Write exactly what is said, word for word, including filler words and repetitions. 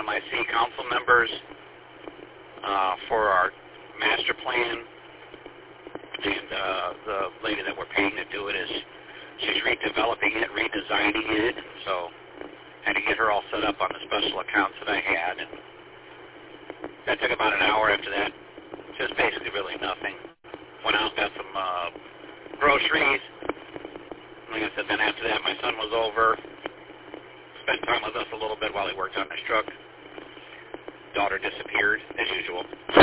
of my city council members uh, for our master plan, and uh, the lady that we're paying to do it is she's redeveloping it, redesigning it, and so I had to get her all set up on the special accounts that I had, and that took about an hour after that. Just basically really nothing. Went out, got some uh, groceries. Like I said, then after that, my son was over, spent time with us a little bit while he worked on his truck. Daughter disappeared, as usual.